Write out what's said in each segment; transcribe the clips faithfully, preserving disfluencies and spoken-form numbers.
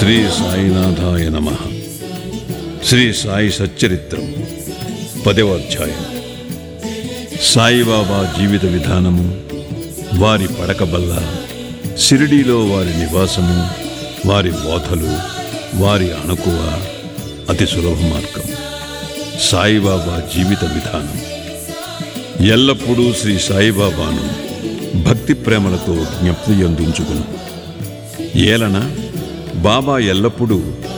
శ్రీ సాయినాథాయ నమః. శ్రీ సాయి సచ్చరిత్రం పదవ అధ్యాయం. సాయిబాబా జీవిత విధానము, వారి పడకబల్ల, షిరిడీలో వారి నివాసము, వారి బోధలు, వారి అణకువ, అతి సులభ మార్గం. సాయిబాబా జీవిత విధానం. ఎల్లప్పుడూ శ్రీ సాయిబాబాను భక్తి ప్రేమలతో జ్ఞప్తి అందించుకును. ఏలన బాబా ఎల్లప్పుడూ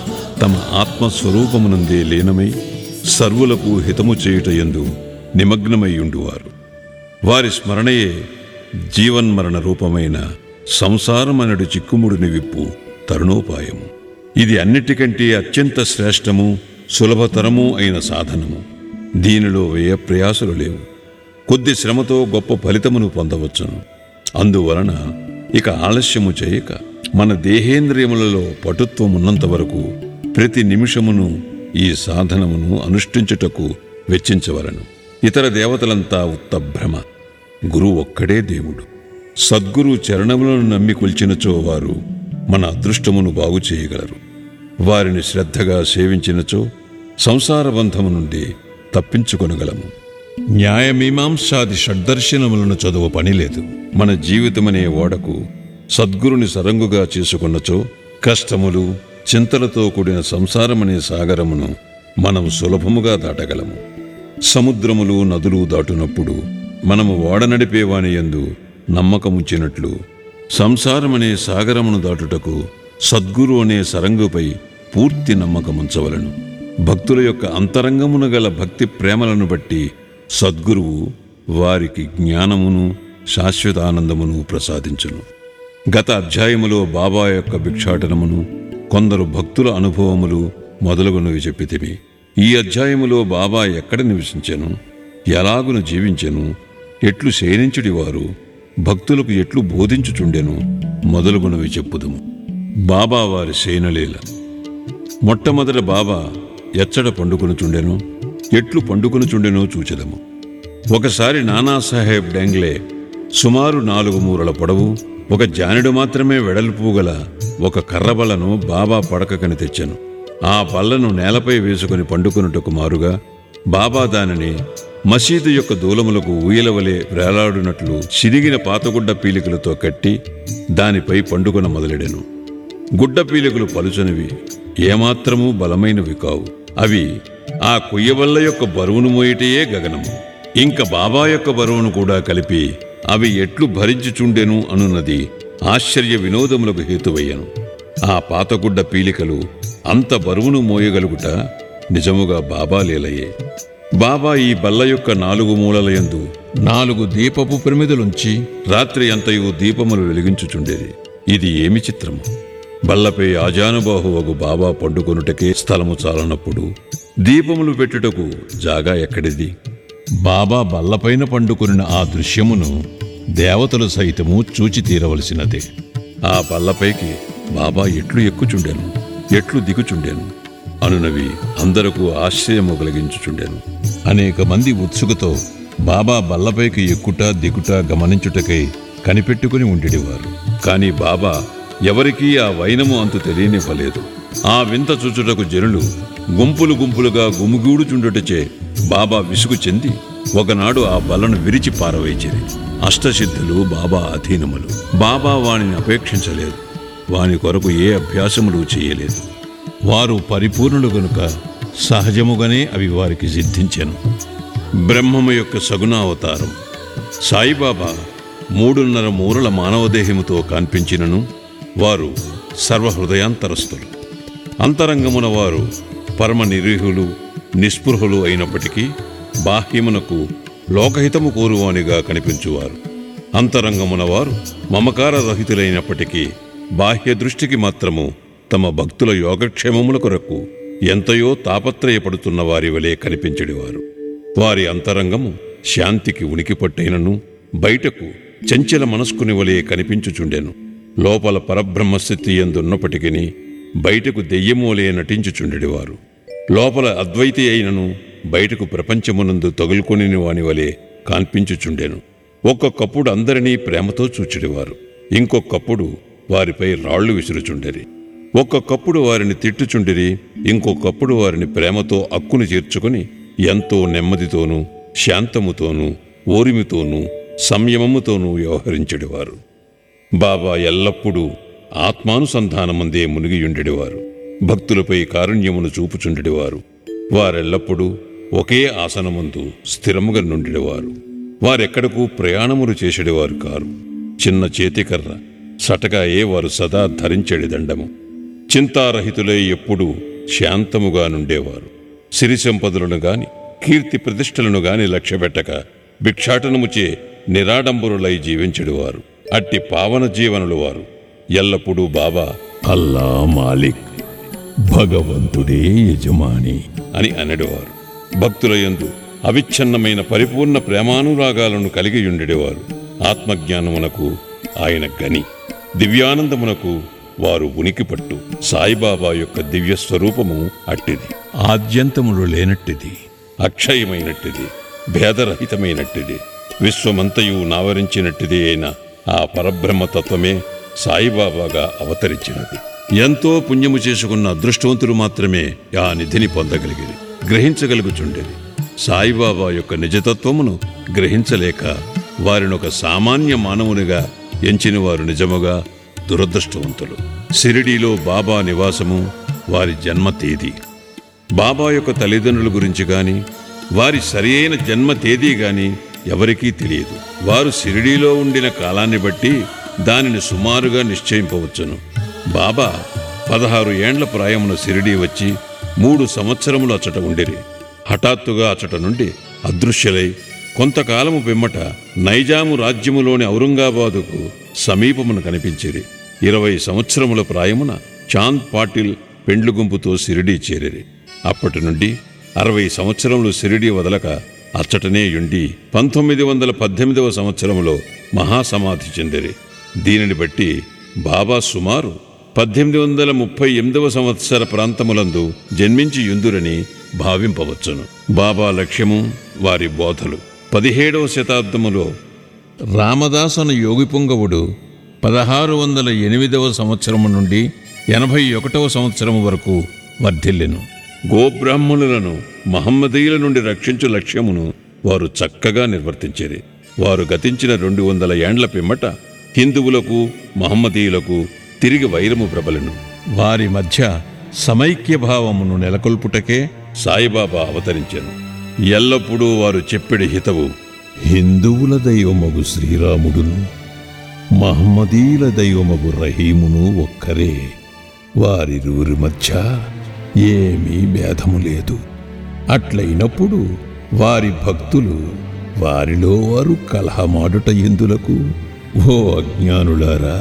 తమ ఆత్మస్వరూపమునందే లీనమై సర్వులకు హితము చేయుటయందు నిమగ్నమై ఉండువారు. వారి స్మరణయే జీవన్మరణ రూపమైన సంసారమనడు చిక్కుముడిని విప్పు తరుణోపాయము. ఇది అన్నిటికంటే అత్యంత శ్రేష్టము, సులభతరము అయిన సాధనము. దీనిలో వ్యయ ప్రయాసలు లేవు. కొద్ది శ్రమతో గొప్ప ఫలితమును పొందవచ్చును. అందువలన ఇక ఆలస్యము చేయక మన దేహేంద్రియములలో పటుత్వమున్నంత వరకు ప్రతి నిమిషమును ఈ సాధనమును అనుష్ఠించుటకు వెచ్చించవలను. ఇతర దేవతలంతా ఉత్త భ్రమ. గురువు ఒక్కడే దేవుడు. సద్గురు చరణములను నమ్మి కొల్చినచో వారు మన అదృష్టమును బాగు చేయగలరు. వారిని శ్రద్ధగా సేవించినచో సంసార బంధము నుండి తప్పించుకొనగలము. న్యాయమీమాంసాది షడ్దర్శనములను చదువు పనిలేదు. మన జీవితమనే ఓడకు సద్గురుని సరంగుగా చేసుకున్నచో కష్టములు, చింతలతో కూడిన సంసారమనే సాగరమును మనం సులభముగా దాటగలము. సముద్రములు, నదులు దాటునప్పుడు మనము ఓడ నడిపేవాని యందు నమ్మకముంచినట్లు సంసారమనే సాగరమును దాటుటకు సద్గురు అనే సరంగుపై పూర్తి నమ్మకముంచవలను. భక్తుల యొక్క అంతరంగమున గల భక్తి ప్రేమలను బట్టి సద్గురువు వారికి జ్ఞానమును, శాశ్వతానందమును ప్రసాదించును. గత అధ్యాయములో బాబా యొక్క భిక్షాటనమును, కొందరు భక్తుల అనుభవములు మొదలుగునవి చెప్పితిమి. ఈ అధ్యాయములో బాబా ఎక్కడ నివసించెను, ఎలాగును జీవించెను, ఎట్లు శయనించుడివారు, భక్తులకు ఎట్లు బోధించుచుండెను మొదలుగునవి చెప్పుదుము. బాబా వారి శయనలీల. మొట్టమొదట బాబా ఎచ్చట పండుకొనుచుండెను, ఎట్లు పండుకొనుచుండెనో చూచెదము. ఒకసారి నానాసాహెబ్ డెంగ్లే సుమారు నాలుగు మూరల పొడవు, ఒక జానెడు మాత్రమే వెడల్పు గల ఒక కర్రబల్లను బాబా పడకకని తెచ్చెను. ఆ బల్లను నేలపై వేసుకుని పండుకొనుటకు మారుగా బాబా దానిని మసీదు యొక్క దూలములకు ఊయలవలే వేలాడునట్లు చిరిగిన పాతగుడ్డ పీలికలతో కట్టి దానిపై పండుకొన మొదలెడెను. గుడ్డ పీలికలు పలుచనివి, ఏమాత్రమూ బలమైనవి కావు. అవి ఆ కొయ్యబల్ల యొక్క బరువును మోయిటయే గగనము. ఇంక బాబా యొక్క బరువును కూడా కలిపి అవి ఎట్లు భరించుచుండెను అనున్నది ఆశ్చర్య వినోదములకు హేతువయ్యను. ఆ పాతగుడ్డ పీలికలు అంత బరువును మోయగలుగుట నిజముగా బాబా లీలయే. బాబా ఈ బల్ల యొక్క నాలుగు మూలలయందు నాలుగు దీపపు ప్రమిదలుంచి రాత్రి అంతయు దీపములు వెలిగించుచుండేది. ఇది ఏమి చిత్రము! బల్లపై ఆజానుబాహువగు బాబా పండుకొనుటకే స్థలము చాలనప్పుడు దీపములు పెట్టుటకు జాగా ఎక్కడిది? బాబా బల్లపైన పండుకొనిన ఆ దృశ్యమును దేవతలు సైతము చూచి తీరవలసినదే. ఆ బల్లపైకి బాబా ఎట్లు ఎక్కుచుండెను, ఎట్లు దిగుచుండెను అనునవి అందరకు ఆశ్చర్యము కలిగించుచుండెను. అనేక మంది ఉత్సుకతో బాబా బల్లపైకి ఎక్కుట దిగుట గమనించుటకై కనిపెట్టుకుని ఉండేవారు. కాని బాబా ఎవరికీ ఆ వైనము అంతు తెలియనివ్వలేదు. ఆ వింత చూచుటకు జనులు గుంపులు గుంపులుగా గుమిగూడుచుండుటచే బాబా విసుగు చెంది ఒకనాడు ఆ బల్లను విరిచి పారవేచిరి. అష్టసిద్ధులు బాబా అధీనములు. బాబా వానిని అపేక్షించలేదు. వాని కొరకు ఏ అభ్యాసములు చేయలేదు. వారు పరిపూర్ణులు గనుక సహజముగానే అవి వారికి సిద్ధించెను. బ్రహ్మము యొక్క సగుణావతారం సాయిబాబా మూడున్నర మూరల మానవదేహముతో కనిపించినను వారు సర్వహృదయాంతరస్తులు. అంతరంగమున వారు పరమ నిరీహులు, నిస్పృహులు అయినప్పటికీ బాహ్యమునకు లోకహితము కోరువానిగా కనిపించువారు. అంతరంగమున వారు మమకార రహితులైనప్పటికీ బాహ్య దృష్టికి మాత్రము తమ భక్తుల యోగక్షేమముల కొరకు ఎంతయో తాపత్రయపడుతున్న వారి వలె కనిపించెడివారు. వారి అంతరంగము శాంతికి ఉనికి పట్టైనను బయటకు చంచల మనస్కుని వలె కనిపించుచుండెను. లోపల పరబ్రహ్మస్థితి యందున్నప్పటికీ బయటకు దెయ్యమూలే నటించుచుండెడివారు. లోపల అద్వైతి అయినను బయటకు ప్రపంచమునందు తగులుకొని వాని వలె కాన్పించుచుండెను. ఒక్కొక్కప్పుడు అందరినీ ప్రేమతో చూచెడివారు, ఇంకొకప్పుడు వారిపై రాళ్లు విసురుచుండెరి. ఒక్కొక్కప్పుడు వారిని తిట్టుచుండిరి, ఇంకొకప్పుడు వారిని ప్రేమతో అక్కుని చేర్చుకుని ఎంతో నెమ్మదితోనూ శాంతముతోనూ ఓరిమితోనూ సంయమముతోనూ వ్యవహరించెడివారు. బాబా ఎల్లప్పుడూ ఆత్మానుసంధానమందే మునిగియుండెడివారు. భక్తులపై కారుణ్యమును చూపుచుండెడివారు. వారెల్లప్పుడూ ఒకే ఆసనమందు స్థిరముగా నుండెడివారు. వారెక్కడకు ప్రయాణములు చేసేడివారు కారు. చిన్న చేతికర్ర సటకాయే వారు సదా ధరించెడి దండము. చింతారహితులై ఎప్పుడూ శాంతముగా నుండేవారు. సిరి సంపదలను గాని కీర్తి ప్రతిష్టలను గాని లక్ష్యపెట్టక భిక్షాటనముచే నిరాడంబరులై జీవించెడివారు. అట్టి పావన జీవనులు వారు. ఎల్లప్పుడూ బాబా అల్లా మాలిక్, భగవంతుడే యజమాని అని అనెడివారు. భక్తుల యందు అవిచ్ఛిన్నమైన పరిపూర్ణ ప్రేమానురాగాలను కలిగియుండెడివారు. ఆత్మజ్ఞానమునకు ఆయన గని, దివ్యానందమునకు వారు ఉనికిపట్టు. సాయిబాబా యొక్క దివ్య స్వరూపము అట్టిది. ఆద్యంతములు లేనట్టిది, అక్షయమైనట్టిది, భేదరహితమైనట్టిది, విశ్వమంతయు నావరించినట్టిది అయిన ఆ పరబ్రహ్మతత్వమే సాయిబాబాగా అవతరించినది. ఎంతో పుణ్యము చేసుకున్న అదృష్టవంతులు మాత్రమే ఆ నిధిని పొందగలిగిరి, గ్రహించగలుగుచుండేది. సాయిబాబా యొక్క నిజతత్వమును గ్రహించలేక వారినొక సామాన్య మానవునిగా ఎంచిన వారు నిజముగా దురదృష్టవంతులు. షిరిడీలో బాబా నివాసము, వారి జన్మ తేదీ, బాబా యొక్క తల్లిదండ్రుల గురించి గాని వారి సరి అయిన జన్మ తేదీ గాని ఎవరికీ తెలియదు. వారు షిరిడీలో ఉండిన కాలాన్ని బట్టి దానిని సుమారుగా నిశ్చయింపవచ్చును. బాబా పదహారు ఏండ్ల ప్రాయమున షిరిడీ వచ్చి మూడు సంవత్సరములు అచ్చట ఉండిరి. హఠాత్తుగా అచ్చట నుండి అదృశ్యులై కొంతకాలము పిమ్మట నైజాము రాజ్యములోని ఔరంగాబాదుకు సమీపమున కనిపించిరి. ఇరవై సంవత్సరముల ప్రాయమున చాంద్ పాటిల్ పెండ్లు గుంపుతో షిరిడీ చేరిరి. అప్పటి నుండి అరవై సంవత్సరములు షిరిడీ వదలక అచ్చటనే యుండి పంతొమ్మిది వందల పద్దెనిమిదవ సంవత్సరములో మహాసమాధి చెందిరి. దీనిని బట్టి బాబా సుమారు పద్దెనిమిది వందల ముప్పై ఎనిమిదవ సంవత్సర ప్రాంతములందు జన్మించి యుందురని భావింపవచ్చును. బాబా లక్ష్యము, వారి బోధలు. పదిహేడవ శతాబ్దములో రామదాసను యోగి పుంగవుడు పదహారు వందల ఎనిమిదవ సంవత్సరము నుండి ఎనభై ఒకటవ సంవత్సరము వరకు వర్ధిల్లెను. గోబ్రాహ్మణులను మహమ్మదీయుల నుండి రక్షించు లక్ష్యమును వారు చక్కగా నిర్వర్తించేది. వారు గతించిన రెండు వందల ఏండ్ల పిమ్మట హిందువులకు మహమ్మదీయులకు తిరిగి వైరము ప్రబలెను. వారి మధ్య సమైక్య భావమును నెలకొల్పుటకే సాయిబాబా అవతరించెను. ఎల్లప్పుడూ వారు చెప్పెడి హితవు, హిందువుల దైవమగు శ్రీరాముడును మహమ్మదీయుల దైవమగు రహీమును ఒక్కరే. వారిరువురి మధ్య ఏమీ భేదము లేదు. అట్లయినప్పుడు వారి భక్తులు వారిలో వారు కలహమాడుట ఎందులకు? ఓ అజ్ఞానులారా,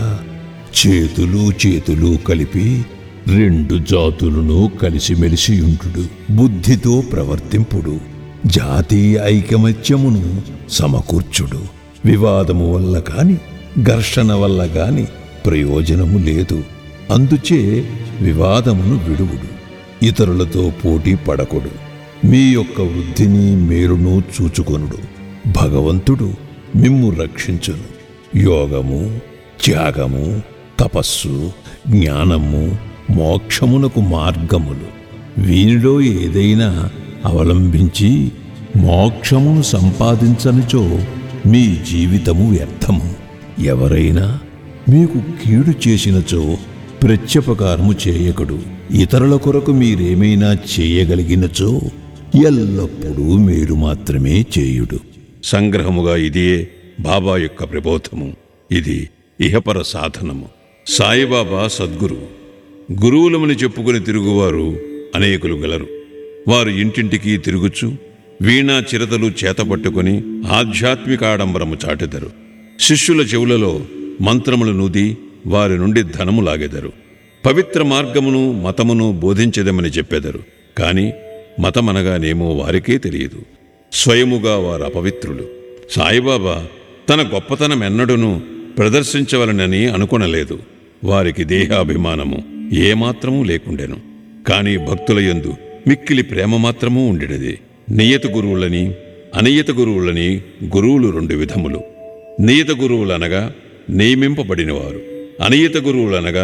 చేతులు చేతులు కలిపి రెండు జాతులను కలిసిమెలిసియుండు. బుద్ధితో ప్రవర్తింపుడు. జాతీయ ఐకమత్యమును సమకూర్చుడు. వివాదము వల్ల కాని ఘర్షణ వల్ల గాని ప్రయోజనము లేదు. అందుచే వివాదమును విడువుడు. ఇతరులతో పోటీ పడకుడు. మీ యొక్క వృద్ధిని మేలును చూచుకొనుడు. భగవంతుడు మిమ్ము రక్షించును. యోగము, త్యాగము, తపస్సు, జ్ఞానము, మోక్షమునకు మార్గములు. వీనిలో ఏదైనా అవలంబించి మోక్షమును సంపాదించనిచో మీ జీవితము వ్యర్థము. ఎవరైనా మీకు కీడు చేసినచో ప్రత్యుపకారము చేయకుడు. ఇతరుల కొరకు మీరేమైనా చేయగలిగినచో ఎల్లప్పుడూ మీరు మాత్రమే చేయుడు. సంగ్రహముగా ఇదియే బాబా యొక్క ప్రబోధము. ఇది ఇహపర సాధనము. సాయిబాబా సద్గురు. గురువులమని చెప్పుకుని తిరుగువారు అనేకులు గలరు. వారు ఇంటింటికి తిరుగుచు వీణా చిరతలు చేతపట్టుకుని ఆధ్యాత్మిక ఆడంబరము చాటెదరు. శిష్యుల చెవులలో మంత్రములు నూది వారి నుండి ధనము లాగెదరు. పవిత్ర మార్గమును మతమును బోధించెదమని చెప్పెదరు. కాని మతమనగానేమో వారికే తెలియదు. స్వయముగా వారు అపవిత్రులు. సాయిబాబా తన గొప్పతనమెన్నడూనూ ప్రదర్శించవలనని అనుకొనలేదు. వారికి దేహాభిమానము ఏమాత్రమూ లేకుండెను. కాని భక్తుల యందు మిక్కిలి ప్రేమ మాత్రమూ ఉండెడిది. నియత గురువులని అనియత గురువులని గురువులు రెండు విధములు. నియత గురువులనగా నియమింపబడినవారు. అనియత గురువులనగా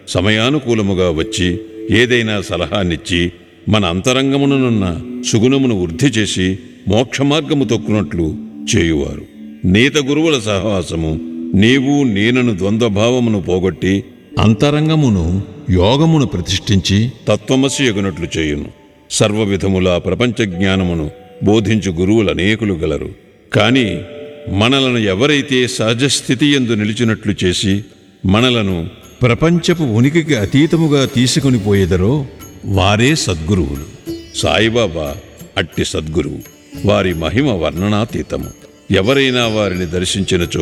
సమయానుకూలముగా వచ్చి ఏదైనా సలహానిచ్చి మన అంతరంగమునున్న సుగుణమును వృద్ధి చేసి మోక్షమార్గము తొక్కునట్లు చేయువారు. నీత గురువుల సహవాసము నీవు నేనను ద్వంద్వభావమును పోగొట్టి అంతరంగమును యోగమును ప్రతిష్ఠించి తత్వమసి ఎగునట్లు చేయును. సర్వవిధముల ప్రపంచ జ్ఞానమును బోధించు గురువులు అనేకులు గలరు. కాని మనలను ఎవరైతే సహజస్థితి యందు నిలిచినట్లు చేసి మనలను ప్రపంచపు ఉనికికి అతీతముగా తీసుకుని పోయేదరో వారే సద్గురువులు. సాయిబాబా అట్టి సద్గురువు. వారి మహిమ వర్ణనాతీతము. ఎవరైనా వారిని దర్శించినచో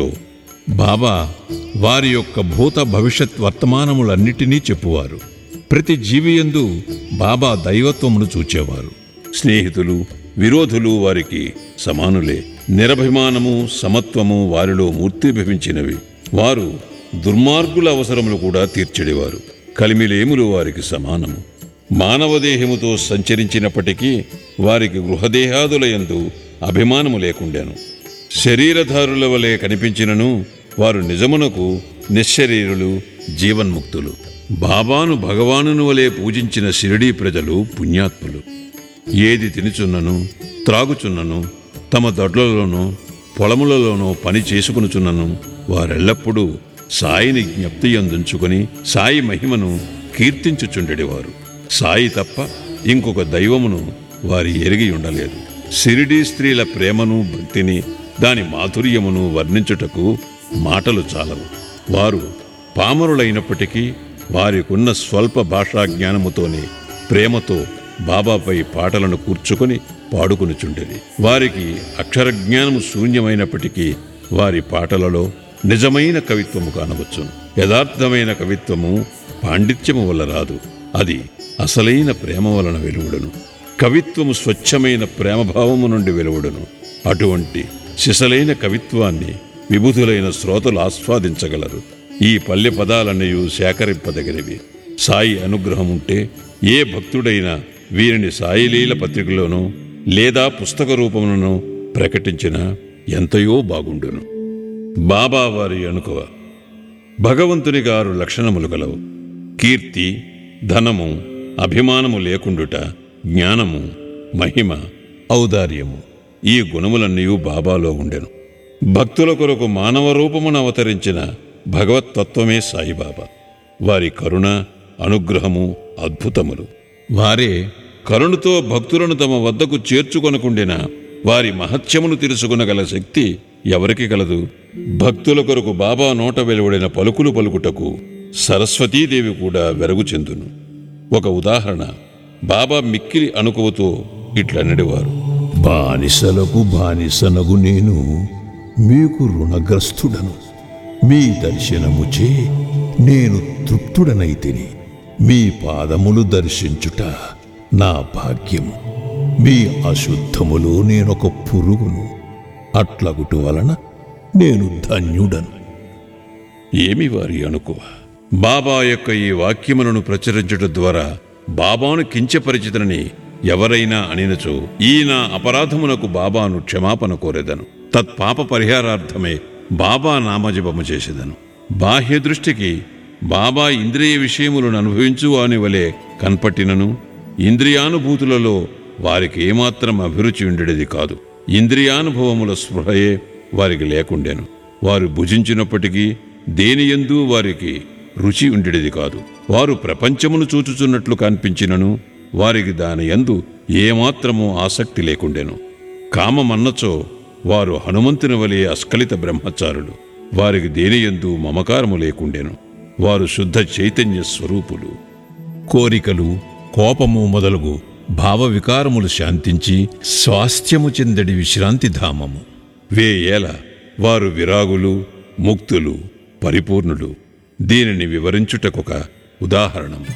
బాబా వారి యొక్క భూత భవిష్యత్ వర్తమానములన్నిటినీ చెప్పువారు. ప్రతి జీవియందు బాబా దైవత్వమును చూచేవారు. స్నేహితులు విరోధులు వారికి సమానులే. నిరభిమానము సమత్వము వారిలో మూర్తిభవించినవి. వారు దుర్మార్గుల అవసరములు కూడా తీర్చెడివారు. కలిమిలేములు వారికి సమానము. మానవదేహముతో సంచరించినప్పటికీ వారికి గృహదేహాదులయందు అభిమానము లేకుండెను. శరీరధారుల వలె కనిపించినను వారు నిజమునకు నిశ్శరీరులు, జీవన్ముక్తులు. బాబాను భగవానుని వలె పూజించిన షిరిడీ ప్రజలు పుణ్యాత్ములు. ఏది తినుచున్నను త్రాగుచున్నను తమ దొడ్లలోనో పొలములలోనో పని చేసుకునుచున్నను వారెల్లప్పుడూ సాయిని జ్ఞప్తి అందుంచుకొని సాయి మహిమను కీర్తించుచుండెడివారు. సాయి తప్ప ఇంకొక దైవమును వారి ఎరిగి ఉండలేదు. షిరిడీ స్త్రీల ప్రేమను భక్తిని దాని మాధుర్యమును వర్ణించుటకు మాటలు చాలవు. వారు పామరులైనప్పటికీ వారికున్న స్వల్ప భాషా జ్ఞానముతోనే ప్రేమతో బాబాపై పాటలను కూర్చుకొని పాడుకునిచుండేది. వారికి అక్షరజ్ఞానము శూన్యమైనప్పటికీ వారి పాటలలో నిజమైన కవిత్వము కానవచ్చును. యథార్థమైన కవిత్వము పాండిత్యము వల్ల రాదు. అది అసలైన ప్రేమ వలన వెలువడును. కవిత్వము స్వచ్ఛమైన ప్రేమభావము నుండి వెలువడును. అటువంటి సిసలైన కవిత్వాన్ని విబుధులైన శ్రోతలు ఆస్వాదించగలరు. ఈ పల్లె పదాలన్నయూ సేకరింపదగినవి. సాయి అనుగ్రహం ఉంటే ఏ భక్తుడైనా వీరిని సాయిలీల పత్రికలోనో లేదా పుస్తక రూపములను ప్రకటించినా ఎంతయో బాగుండును. బాబా వారి అనుకువ. భగవంతునికి ఆరు లక్షణములు గలవు. కీర్తి, ధనము, అభిమానము లేకుండుట, జ్ఞానము, మహిమ, ఔదార్యము. ఈ గుణములన్నీ బాబాలో ఉండెను. భక్తుల కొరకు మానవ రూపమును అవతరించిన భగవత్తత్వమే సాయిబాబా. వారి కరుణ, అనుగ్రహము అద్భుతములు. వారే కరుణతో భక్తులను తమ వద్దకు చేర్చుకొనకుండిన వారి మహత్యమును తెలుసుకునగల శక్తి ఎవరికి కలదు? భక్తుల కొరకు బాబా నోట వెలువడిన పలుకులు పలుకుటకు సరస్వతీదేవి కూడా వెరగు చెందును. ఒక ఉదాహరణ. బాబా మిక్కిలి అనుకువతో ఇట్లనడివారు: బానిసలకు బానిసనగు నేను మీకు రుణగ్రస్తుడను. మీ దర్శనముచే నేను తృప్తుడనైతిని. మీ పాదములు దర్శించుట నా భాగ్యము. మీ అశుద్ధములో నేనొక పురుగును. అట్లగుటు వలన నేను ధన్యుడను. ఏమి వారి అనుకువ? బాబా యొక్క ఈ వాక్యములను ప్రచురించడం ద్వారా బాబాను కించపరిచితనని ఎవరైనా అనినచో ఈ నా అపరాధమునకు బాబాను క్షమాపణ కోరెదను. తత్పాప పరిహారార్థమే బాబా నామజపము చేసేదను. బాహ్య దృష్టికి బాబా ఇంద్రియ విషయములను అనుభవించు వాని వలె కన్పట్టినను ఇంద్రియానుభూతులలో వారికి ఏమాత్రం అభిరుచి ఉండేది కాదు. ఇంద్రియానుభవముల స్పృహయే వారికి లేకుండెను. వారు భుజించినప్పటికీ దేనియందు వారికి రుచి ఉండేది కాదు. వారు ప్రపంచమును చూచుచున్నట్లు కనిపించినను వారికి దాని యందు ఏమాత్రమూ ఆసక్తి లేకుండెను. కామమన్నచో వారు హనుమంతుని వలె అస్ఖలిత బ్రహ్మచారులు. వారికి దేనియందు మమకారము లేకుండెను. వారు శుద్ధ చైతన్య స్వరూపులు. కోరికలు, కోపము మొదలగు భావ వికారములు శాంతించి స్వాస్థ్యము చెందడి విశ్రాంతి ధామము. వేయేల వారు విరాగులు, ముక్తులు, పరిపూర్ణులు. దీనిని వివరించుటకొక ఉదాహరణము.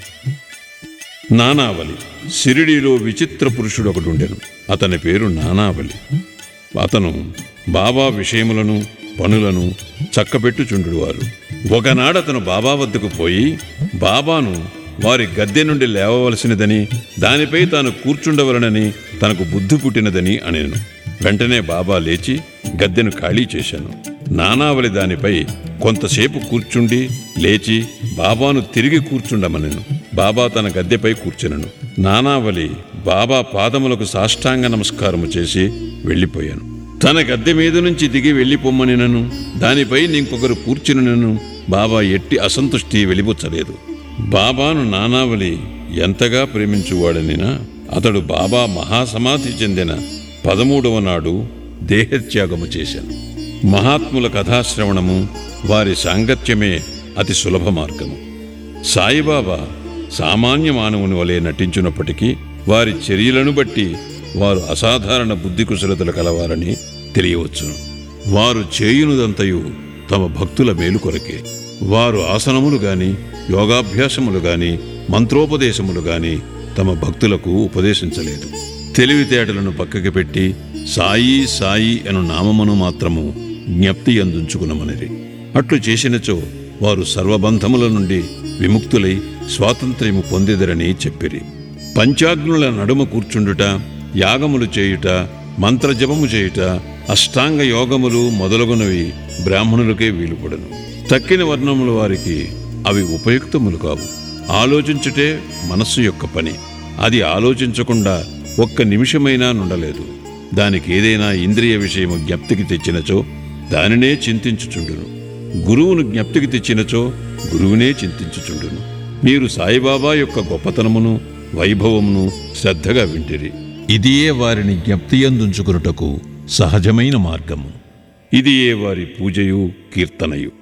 నానావలి. షిరిడీలో విచిత్ర పురుషుడొకడుండెను. అతని పేరు నానావలి. అతను బాబా విషయములను పనులను చక్కబెట్టుచుండువారు. ఒకనాడతను బాబా వద్దకు పోయి బాబాను వారి గద్దె నుండి లేవవలసినదని, దానిపై తాను కూర్చుండవలనని తనకు బుద్ధి పుట్టినదని అనేను. వెంటనే బాబా లేచి గద్దెను ఖాళీ చేశాను. నానావళి దానిపై కొంతసేపు కూర్చుండి లేచి బాబాను తిరిగి కూర్చుండమనెను. బాబా తన గద్దెపై కూర్చునను. నానావళి బాబా పాదములకు సాష్టాంగ నమస్కారము చేసి వెళ్ళిపోయాను. తన గద్దె మీద నుంచి దిగి వెళ్ళిపోమ్మనినను, దానిపై ఇంకొకరు కూర్చునను బాబా ఎట్టి అసంతుష్టి వెలిబుచ్చలేదు. బాబాను నానావళి ఎంతగా ప్రేమించువాడనినా అతడు బాబా మహాసమాధి చెందిన పదమూడవ నాడు దేహత్యాగము చేశాను. మహాత్ముల కథాశ్రవణము, వారి సాంగత్యమే అతి సులభ మార్గము. సాయిబాబా సామాన్య మానవుని వలె నటించినప్పటికీ వారి చర్యలను బట్టి వారు అసాధారణ బుద్ధి కుశలతలు కలవారని తెలియవచ్చును. వారు చేయునుదంతయు తమ భక్తుల మేలు కొరకే. వారు ఆసనములు గాని, యోగాభ్యాసములు గాని, మంత్రోపదేశములు గాని తమ భక్తులకు ఉపదేశించలేదు. తెలివితేటలను పక్కకి పెట్టి సాయి సాయి అను నామమును మాత్రము జ్ఞప్తి అందుంచుకునమనిరి. అట్లు చేసినచో వారు సర్వబంధముల నుండి విముక్తులై స్వాతంత్ర్యము పొందెదరని చెప్పిరి. పంచాగ్నుల నడుమ కూర్చుండుట, యాగములు చేయుట, మంత్రజపము చేయుట, అష్టాంగ యోగములు మొదలగునవి బ్రాహ్మణులకే వీలుపడను. తక్కిన వర్ణముల వారికి అవి ఉపయుక్తములు కావు. ఆలోచించుటే మనస్సు యొక్క పని. అది ఆలోచించకుండా ఒక్క నిమిషమైనా నుండలేదు. దానికి ఏదైనా ఇంద్రియ విషయము జ్ఞప్తికి తెచ్చినచో దానినే చింతించుచుండును. గురువును జ్ఞప్తికి తెచ్చినచో గురువునే చింతించుచుండును. మీరు సాయిబాబా యొక్క గొప్పతనమును, వైభవమును శ్రద్ధగా వింటిరి. ఇదియే వారిని జ్ఞప్తియందుంచుకునుటకు సహజమైన మార్గము. ఇదియే వారి పూజయు కీర్తనయు.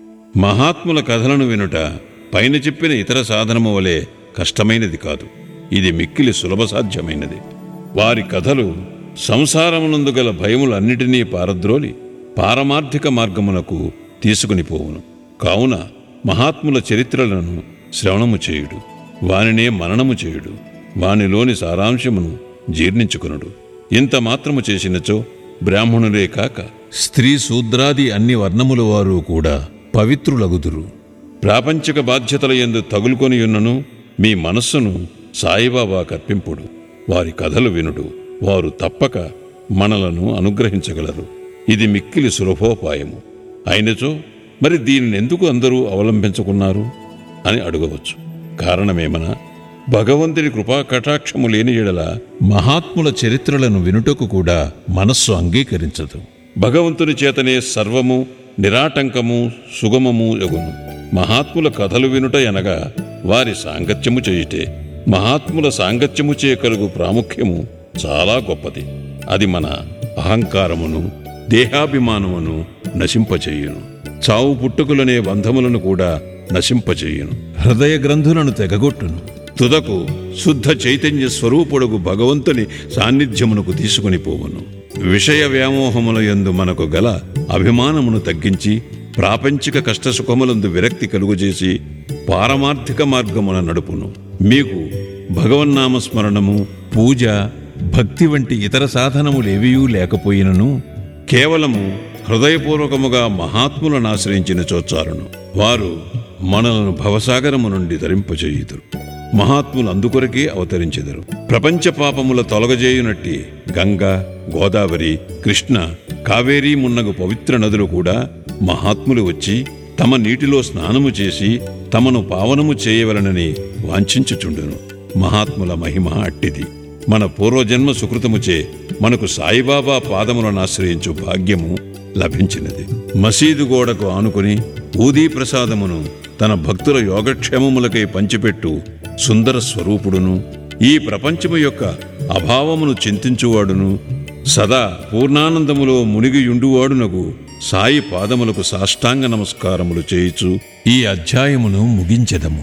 మహాత్ముల కథలను వినుట పైన చెప్పిన ఇతర సాధనము వలె కష్టమైనది కాదు. ఇది మిక్కిలి సులభ సాధ్యమైనది. వారి కథలు సంసారమునందు గల భయములన్నిటినీ పారద్రోలి పారమార్థిక మార్గమునకు తీసుకుని పోవును. కావున మహాత్ముల చరిత్రలను శ్రవణము చేయుడు, వానినే మననము చేయుడు, వానిలోని సారాంశమును జీర్ణించుకునుడు. ఇంత మాత్రము చేసినచో బ్రాహ్మణులే కాక స్త్రీ శూద్రాది అన్ని వర్ణముల వారు కూడా పవిత్రులగుదురు. ప్రాపంచిక బాధ్యతల యందు తగులుకొనియున్నను మీ మనస్సును సాయిబాబా కర్పింపుడు. వారి కథలు వినుడు, వారు తప్పక మనలను అనుగ్రహించగలరు. ఇది మిక్కిలి సులభోపాయము. అయినచో మరి దీనినెందుకు అందరూ అవలంబించుకున్నారు అని అడగవచ్చు. కారణమేమనా, భగవంతుని కృపా కటాక్షము లేని ఎడల మహాత్ముల చరిత్రలను వినుటకు కూడా మనస్సు అంగీకరించదు. భగవంతుని చేతనే సర్వము నిరాటంకము సుగమము యగును. మహాత్ముల కథలు వినుట అనగా వారి సాంగత్యము చేయుటే. మహాత్ముల సాంగత్యము చే కలుగు ప్రాముఖ్యము చాలా గొప్పది. అది మన అహంకారమును, దేహాభిమానమును నశింపచేయును. చావు పుట్టుకులనే బంధములను కూడా నశింపచేయును. హృదయ గ్రంథులను తెగగొట్టును. తుదకు శుద్ధ చైతన్య స్వరూపుడుగు భగవంతుని సాన్నిధ్యమునకు తీసుకుని పోవును. విషయ వ్యామోహముల యందు మనకు గల అభిమానమును తగ్గించి ప్రాపంచిక కష్టసుఖములందు విరక్తి కలుగుజేసి పారమార్థిక మార్గమున నడుపును. మీకు భగవన్నామస్మరణము, పూజ, భక్తి వంటి ఇతర సాధనములేవియూ లేకపోయినను కేవలము హృదయపూర్వకముగా మహాత్ములను ఆశ్రయించిన చోచారును. వారు మనలను భవసాగరము నుండి ధరింపచేయుదురు. మహాత్ములు అందుకొరకే అవతరించెదరు. ప్రపంచ పాపముల తొలగజేయునట్టి గంగా, గోదావరి, కృష్ణ, కావేరీ మున్నగు పవిత్ర నదులు కూడా మహాత్ములు వచ్చి తమ నీటిలో స్నానము చేసి తమను పావనము చేయవలనని వాంఛించుచుండును. మహాత్ముల మహిమ అట్టిది. మన పూర్వజన్మ సుకృతముచే మనకు సాయిబాబా పాదములను ఆశ్రయించు భాగ్యము లభించినది. మసీదు గోడకు ఆనుకుని ఊదీ ప్రసాదమును తన భక్తుల యోగక్షేమములకై పంచిపెట్టు సుందర స్వరూపుడును, ఈ ప్రపంచము యొక్క అభావమును చింతించువాడును, సదా పూర్ణానందములో మునిగియుండువాడునగు సాయి పాదములకు సాష్టాంగ నమస్కారములు చేయుచు ఈ అధ్యాయమును ముగించెదము.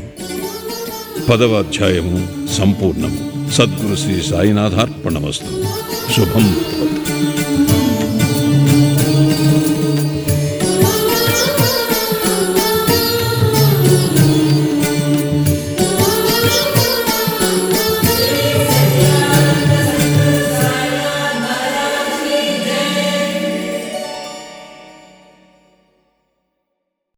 పదవ అధ్యాయము సంపూర్ణము. సద్గురు శ్రీ సాయినాథార్పణమస్తు. శుభం భవతు.